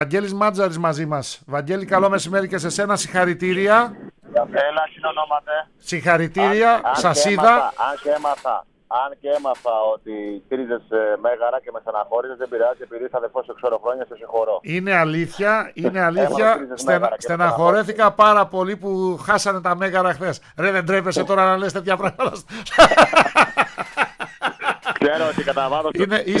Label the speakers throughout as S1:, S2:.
S1: Βαγγέλης Μάτζαρης μαζί μας. Βαγγέλη, καλό μεσημέρι και σε σένα. Συγχαρητήρια.
S2: Έλα, συνονόματε.
S1: Συγχαρητήρια. Σας είδα.
S2: Αν και έμαθα ότι στήριζες Μέγαρα και με στεναχώρησες, δεν πειράζει, επειδή είσαι αδερφός σε χρόνια, σε συγχωρώ.
S1: Είναι αλήθεια. Στεναχωρέθηκα πάρα πολύ που χάσανε τα Μέγαρα χθες. Ρε, δεν τρέπεσαι τώρα να λες τέτοια πράγματα.
S2: Ξέρω ότι κατά βάθος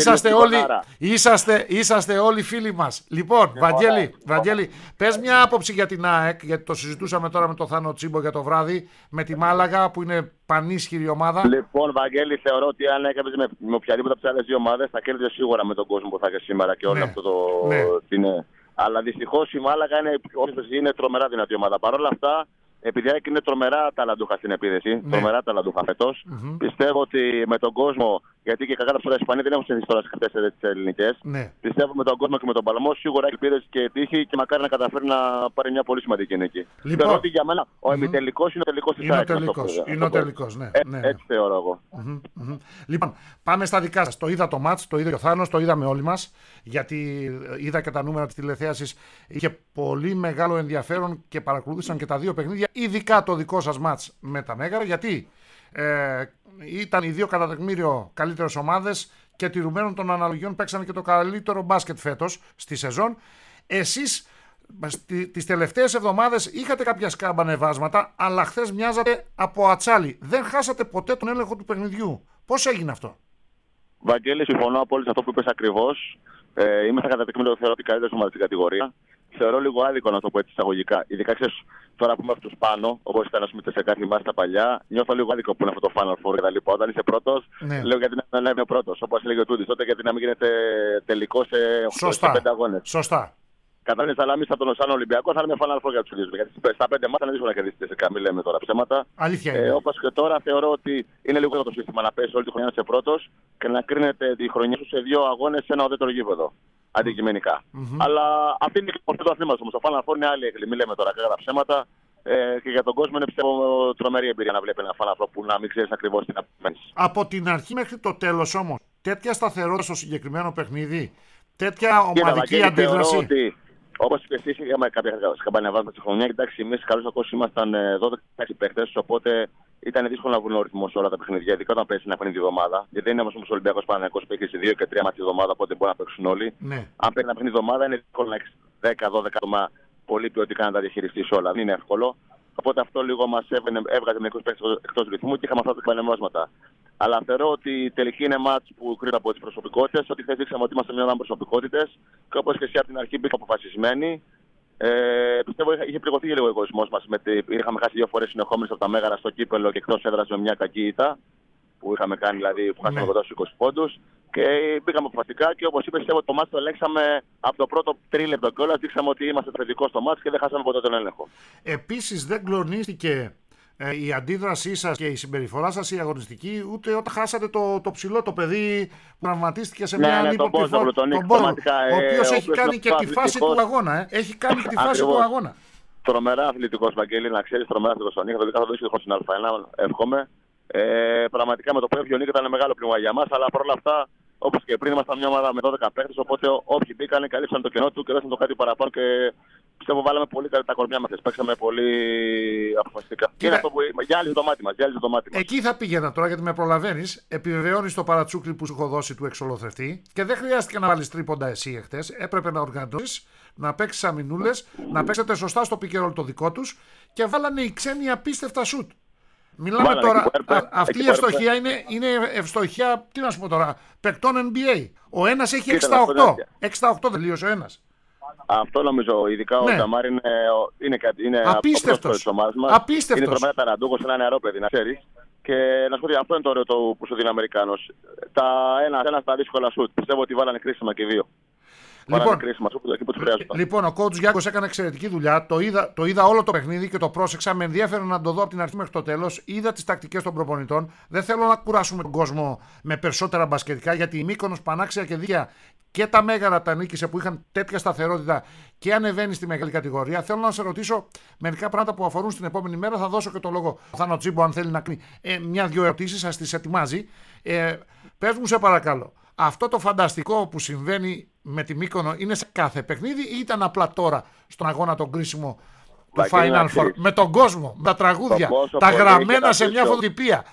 S1: είσαστε όλοι φίλοι μας. Λοιπόν, Βαγγέλη, πες μια άποψη για την ΑΕΚ, γιατί το συζητούσαμε τώρα με τον Θάνο Τσίμπο για το βράδυ, με τη Μάλαγα που είναι πανίσχυρη ομάδα.
S2: Λοιπόν, Βαγγέλη, θεωρώ ότι αν έκανες με οποιαδήποτε από τις άλλες δύο ομάδες θα κέρδιζε σίγουρα με τον κόσμο που θα έχει σήμερα και όλο αυτό το. Ναι. Αλλά δυστυχώς η Μάλαγα είναι τρομερά δυνατή ομάδα. Παρ' όλα αυτά, επειδή είναι τρομερά ταλαντούχα στην επίδεση, τρομερά ταλαντούχα φέτος, πιστεύω ότι με τον κόσμο, γιατί και κακά τα ψωρά Ισπανία δεν έχουν συνηθίσει τώρα στις χτες τις ελληνικές, πιστεύω με τον κόσμο και με τον παλμό σίγουρα έχει ελπίδες και τύχη και μακάρι να καταφέρει να πάρει μια πολύ σημαντική νίκη.
S1: Λοιπόν,
S2: θεωρώ ότι για μένα ο ημιτελικός είναι ο τελικός της ΑΕΚ.
S1: Είναι ο τελικός, ναι.
S2: Έτσι θεωρώ εγώ.
S1: Λοιπόν, πάμε στα δικά σας. Το είδα το μάτς, το είδε και ο Θάνος, το είδαμε όλοι μας, γιατί είδα και τα νούμερα της τηλεθέασης. Είχε πολύ μεγάλο ενδιαφέρον και παρακολούθησαν και τα δύο παιχνίδια, ειδικά το δικό σας μάτς με τα Μέγαρα, γιατί ήταν οι δύο κατά τεκμήριο καλύτερες ομάδες και τηρουμένων των αναλογιών παίξανε και το καλύτερο μπάσκετ φέτος στη σεζόν. Εσείς τις τελευταίες εβδομάδες είχατε κάποια σκάμπανεβάσματα, αλλά χθες μοιάζατε από ατσάλι. Δεν χάσατε ποτέ τον έλεγχο του παιχνιδιού. Πώς έγινε αυτό?
S2: Βαγγέλη, συμφωνώ απόλυτα αυτό που είπες ακριβώς. Είμαστε κατά τεκμήριο, θεωρώ ότι καλύτερες ομάδες στην κατηγορία. Θεωρώ λίγο άδικο να το πω έτσι εισαγωγικά. Ειδικά ξέρεις, τώρα που είμαι αυτούς πάνω, όπως ήταν σε κάθε μάτς τα παλιά, νιώθω λίγο άδικο που είναι αυτό το Final Four και τα λοιπά. Όταν είσαι πρώτος, λέω γιατί να είναι πρώτος. Όπως έλεγε ο Τούτης, τότε γιατί να μην γίνεται τελικό σε 5 αγώνες.
S1: Σωστά.
S2: Κατάλαβες, αλλά εμείς θα τον σαν Ολυμπιακό θα είναι Final Four για τους ίδιους. Γιατί στα 5 μάτια είναι δύσκολο να κερδίσετε σε καμία, λέμε τώρα ψέματα.
S1: Αλήθεια είναι.
S2: Όπως και τώρα θεωρώ ότι είναι λίγο το σύστημα να πέσει όλη τη χρονιά να είσαι πρώτος και να κρίνετε τη χρονιά σου σε 2 αγώνες σε ένα ουδέτερο γήπεδο. Αντικειμενικά. Αλλά αυτή είναι η πορτή του αθλήματος όμως. Το Final Four είναι άλλη έγκλη. Μην λέμε τώρα κατά ψέματα. Και για τον κόσμο είναι πιστεύω τρομερή εμπειρία να βλέπει ένα Final Four που να μην ξέρεις ακριβώς τι να περιμένεις.
S1: Από την αρχή μέχρι το τέλος όμως, τέτοια σταθερότητα στο συγκεκριμένο παιχνίδι, τέτοια ομαδική αντίδραση.
S2: Όπως και εσείς είχαμε κάποια σκαμπανεβάσματα στη χρονιά, κοιτάξτε, εμείς καλώς ακούς ήμασταν 12 παίκτες, οπότε ήταν δύσκολο να βρουν ο ρυθμός σε όλα τα παιχνίδια, ειδικά όταν παίζει ένα παιχνίδι τη εβδομάδα. Γιατί δεν είναι όμως ο Ολυμπιακός Παναθηναϊκός που έχει 2 και 3 μάτια τη εβδομάδα, οπότε μπορεί να παίξουν όλοι. Αν παίρνει ένα παιχνίδι τη εβδομάδα, είναι δύσκολο να έχει 10-12 άτομα πολύ ποιοτικά να τα διαχειριστεί όλα. Δεν είναι εύκολο. Οπότε αυτό λίγο μας έβγαζε μερικούς παίκτες εκτός ρυθμού και είχαμε αυτά τα σκαμπανεβάσματα. Αλλά θεωρώ ότι η τελική είναι μάτς που κρίνεται από τις προσωπικότητες. Ότι χθες δείξαμε ότι είμαστε μια ομάδα προσωπικότητες. Και όπως και εσύ από την αρχή μπήκα αποφασισμένοι. Πιστεύω είχε πληγωθεί λίγο ο εγωισμός μας. Είχαμε χάσει 2 φορές συνεχόμενες από τα Μέγαρα στο κύπελο και εκτός έδρας με μια κακή ήττα. Που είχαμε κάνει δηλαδή, που χάσαμε κοντά στους 20 πόντους. Και μπήκαμε αποφασιστικά και όπως είπες, πιστεύω ότι το μάτς το ελέγξαμε από το πρώτο τρίλεπτο κιόλας. Δείξαμε ότι είμαστε θετικοί στο μάτς και δεν χάσαμε ποτέ τον έλεγχο.
S1: Επίσης δεν κλονίστηκε η αντίδρασή σας και η συμπεριφορά σας η αγωνιστική, ούτε όταν χάσατε το ψηλό το παιδί που τραυματίστηκε σε μια ανύποπτη φόρμα. Τον Μπόλο, ο οποίος έχει κάνει και τη φάση του αγώνα. Έχει κάνει και τη φάση του αγώνα.
S2: Τρομερά αθλητικός, Βαγγέλη, να ξέρεις, τρομερά αθλητικός στον Νίκο. Θα το δείξει στην Α1, εύχομαι. Πραγματικά με το που έφυγε ο Νίκο ήταν μεγάλο πλήγμα για μας, αλλά παρόλα αυτά, όπως και πριν, ήμασταν μια ομάδα με 12 παίκτες. Οπότε όποιοι μπήκαν, καλύψαν το κενό του και δώσαν το κάτι παραπάνω. Και πιστεύω βάλαμε πολύ καλά τα κορμιά μας. Παίξαμε πολύ αποφασιστικά. Και είναι αυτό που γυάλιζε το μάτι μας.
S1: Εκεί θα πήγαινα τώρα γιατί με προλαβαίνεις. Επιβεβαιώνεις το παρατσούκλι που σου έχω δώσει του εξολοθρευτή και δεν χρειάστηκε να βάλεις τρίποντα εσύ εχθές. Έπρεπε να οργανώσεις, να παίξεις αμυνούλες, να παίξετε σωστά στο pick-and-roll το δικό τους και βάλανε οι ξένοι απίστευτα σουτ. Μιλάμε τώρα, αυτή η ευστοχία είναι ευστοχία, τι να σου πω τώρα, παικτών NBA. Ο ένας έχει 68. 68 τελείωσε ο ένας.
S2: Αυτό νομίζω, ειδικά ο Τζαμάρ είναι
S1: απίστευτος
S2: της ομάδας μας. Είναι τρομερά ταραντούχος, ένα νεαρό παιδί, να ξέρεις. Και να σου πω ότι αυτό είναι το ωραίο που σου δίνει ο Αμερικάνος. Ένα στα δύσκολα σουτ. Πιστεύω ότι βάλανε κρίσιμα και 2.
S1: Λοιπόν, ο coach Γιάνγκος έκανε εξαιρετική δουλειά. Το είδα όλο το παιχνίδι και το πρόσεξα. Με ενδιαφέρον να το δω από την αρχή μέχρι το τέλος. Είδα τις τακτικές των προπονητών. Δεν θέλω να κουράσουμε τον κόσμο με περισσότερα μπασκετικά, γιατί η Μύκονος, Πανάξια και Δία και τα Μέγαρα τα νίκησε που είχαν τέτοια σταθερότητα και ανεβαίνει στη μεγάλη κατηγορία. Θέλω να σε ρωτήσω μερικά πράγματα που αφορούν στην επόμενη μέρα. Θα δώσω και το λόγο ο Θάνο Τσίμπο αν θέλει να κάνει μια-δυο ερωτήσεις. Σας τις ετοιμάζει. Πες μου, σε παρακαλώ. αυτό το φανταστικό που συμβαίνει με τη Μύκονο είναι σε κάθε παιχνίδι ή ήταν απλά τώρα στον αγώνα τον κρίσιμο του Final Four? Με τον κόσμο, με τα τραγούδια, τα γραμμένα σε μια φωτοτυπία,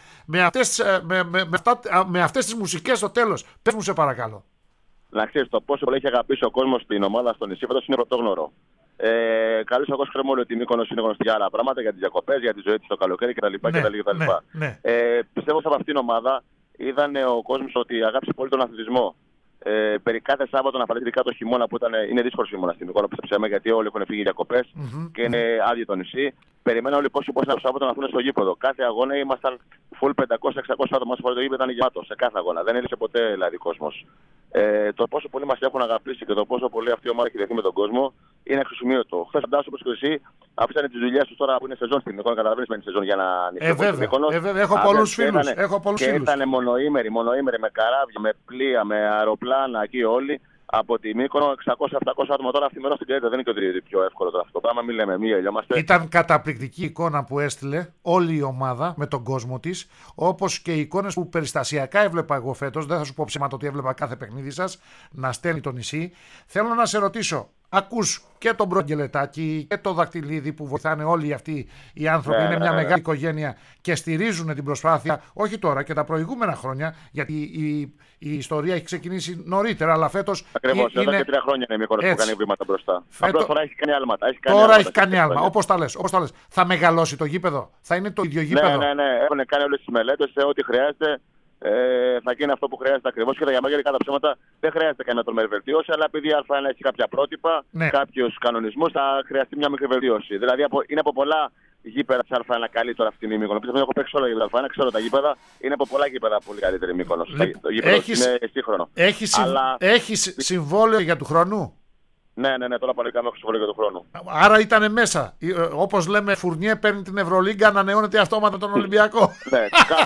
S1: με αυτές τις μουσικές στο τέλος. Πες μου σε παρακαλώ.
S2: Να ξέρεις, το πόσο πολύ έχει αγαπήσει ο κόσμος στην ομάδα στο νησί φέτος είναι πρωτόγνωρο. Καλώς εγώ ξέρουμε όλοι ότι η Μύκονος είναι γνωστή για άλλα πράγματα, για τις διακοπές, για τη ζωή της το καλοκαίρι κτλ. Πιστεύω ότι από αυτήν την ομάδα είδαν ο κόσμος ότι αγάπησε πολύ τον αθλητισμό. Περί κάθε Σάββατο, να φανεί το χειμώνα που είναι δύσκολο χειμώνα στην Μύκονο, πιστέψαμε, γιατί όλοι έχουν φύγει διακοπές και είναι άδειο το νησί. Περιμέναν όλοι πόσοι το Σάββατο να έρθουν στο γήπεδο. Κάθε αγώνα ήμασταν full 500-600 άτομα. Το γήπεδο ήταν γεμάτο σε κάθε αγώνα. Δεν έλειψε ποτέ δηλαδή κόσμος. Το πόσο πολύ μας έχουν αγαπήσει και το πόσο πολύ αυτή η ομάδα έχει δεθεί με τον κόσμο είναι εξωσημείωτο. Χθες φαντάζομαι όπως και εσύ αφήσανε τις δουλειές τους τώρα που είναι σεζόν στην Μύκονο. Καταλαβαίνεις με τη σεζόν για να
S1: βέβαια, έχω πολλούς φίλους.
S2: Και ήταν μονοήμεροι με καράβια, με πλοία, με αεροπλάνα εκεί όλοι. Από τη Μύκονο 600-700 άτομα τώρα αυτή τη μέρα στην Κρήτη. Δεν είναι και ότι πιο εύκολο τώρα αυτό το πράγμα. Μην λέμε, μη ελιόμαστε.
S1: Ήταν καταπληκτική εικόνα που έστειλε όλη η ομάδα με τον κόσμο της. Όπως και οι εικόνες που περιστασιακά έβλεπα εγώ φέτος. Δεν θα σου πω ψέματα ότι έβλεπα κάθε παιχνίδι σας να στέλνει το νησί. Θέλω να σε ρωτήσω. Ακούς και τον Μπρογκελετάκη και τον Δακτυλίδη που βοηθάνε όλοι αυτοί οι άνθρωποι. Είναι μια μεγάλη οικογένεια και στηρίζουν την προσπάθεια, όχι τώρα και τα προηγούμενα χρόνια, γιατί η ιστορία έχει ξεκινήσει νωρίτερα, αλλά φέτος.
S2: Ακριβώς, εδώ και 3 χρόνια είναι η Μύκονος που κάνει βήματα μπροστά.
S1: Απλώς
S2: τώρα έχει κάνει άλματα.
S1: Τώρα έχει κάνει άλμα, όπως τα λες. Θα μεγαλώσει το γήπεδο, θα είναι το ίδιο γήπεδο.
S2: Ναι. Έχουν κάνει όλες τις μελέτες, ό,τι χρειάζεται. Θα γίνει αυτό που χρειάζεται ακριβώς και για μένα κατά ψέματα δεν χρειάζεται κανένα τρομερή βελτίωση, αλλά επειδή η Α1 έχει κάποια πρότυπα, κάποιους κανονισμούς, θα χρειαστεί μια μικρή βελτίωση. Δηλαδή είναι από πολλά γήπεδα της Α1 καλύτερα αυτή η Μύκονος. Έχω παίξει όλα για Α1, ξέρω τα γήπεδα, είναι από πολλά γήπεδα πολύ καλύτερη η Μύκονος. Το γήπεδο είναι σύγχρονο.
S1: Έχεις συμβόλαιο για του χρόνου?
S2: Ναι, τώρα πάλι κάνω συμβόλαιο για τον χρόνο.
S1: Άρα ήταν μέσα. Όπως λέμε, Φουρνιέ παίρνει την Ευρωλίγκα, ανανεώνεται αυτόματα τον Ολυμπιακό.
S2: Ναι,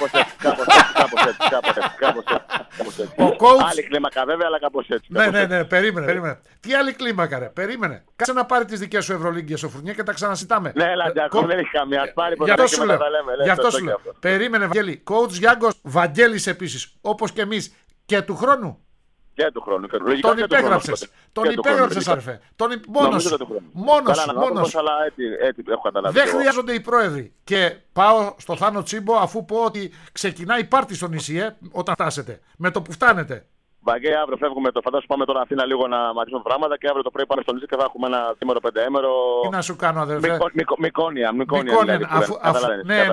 S2: κάπως έτσι. Άλλη κλίμακα βέβαια, αλλά κάπως έτσι.
S1: Ναι, περίμενε. Τι άλλη κλίμακα, ρε, περίμενε. Κάτσε να πάρει τις δικές σου Ευρωλίγκες ο Φουρνιέ και τα ξανασυντάμε.
S2: Ναι, Λαντζάκο, δεν έχει καμία.
S1: Γι' αυτό σου λέω. Περίμενε, Βαγγέλη. Coach Γιάνγκος, Βαγγέλης επίσης, όπως και εμείς. Και του χρόνου.
S2: Και του χρόνου.
S1: Τον υπέγραψες. Αρφέ. Μόνος. Δεν χρειάζονται οι πρόεδροι. Και πάω στο Θάνο Τσίμπο αφού πω ότι ξεκινάει πάρτι στο νησί, όταν φτάσετε. Με το που φτάνετε.
S2: Βαγγέ, αύριο φεύγουμε. Φαντάζομαι πάμε τώρα Αθήνα λίγο να μαθήσουμε πράγματα και αύριο το πρωί πάμε στο νησί και θα έχουμε ένα 3-5 ήμερο.
S1: Τι να σου κάνω, αδερφέ.
S2: Μικόνια.